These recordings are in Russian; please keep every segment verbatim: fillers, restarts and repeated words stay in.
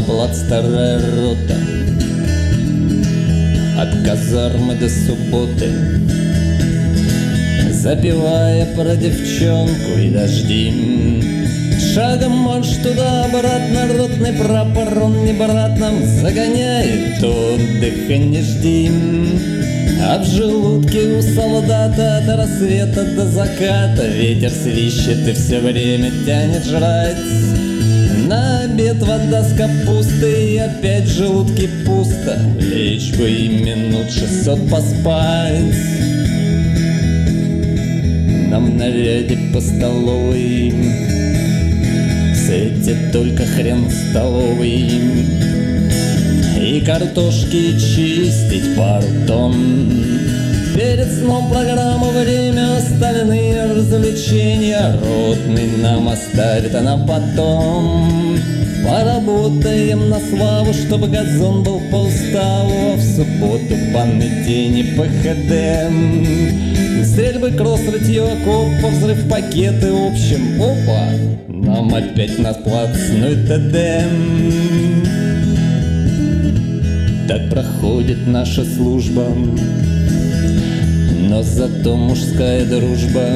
плац старая рота, от казармы до субботы, запевая про девчонку и дожди. Шагом марш туда-обратно, ротный прапор, он не брат нам загоняет, отдыха не жди. А в желудке у солдата от рассвета до заката ветер свищет и все время тянет жрать. На обед вода с капустой, и опять в желудке пусто, лечь бы и минут шестьсот поспать. Нам в наряде по столовой светит только хрен столовый, и картошки чистить пару тонн. Перед сном программа, время, остальные развлечения ротный нам оставит, а на потом поработаем на славу, чтобы газон был по уставу, а в субботу банный день и ПХД. Стрельбы, кросс, рытье окопов, взрыв пакеты, в общем, опа, нам опять на плац, ну и т.д. Так проходит наша служба, но зато мужская дружба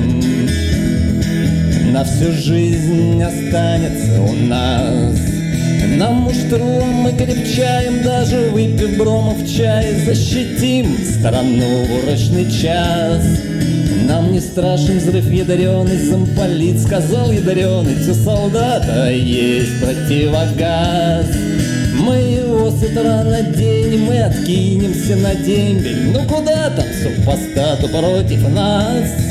на всю жизнь останется у нас. Нам муштру мы крепчаем, даже выпив бромов чай, защитим страну в урочный час. Нам не страшен взрыв ядреный, замполит сказал ядреный, у солдата есть противогаз. Мы его с утра наденем и откинемся на дембель. Ну куда там супостату против нас?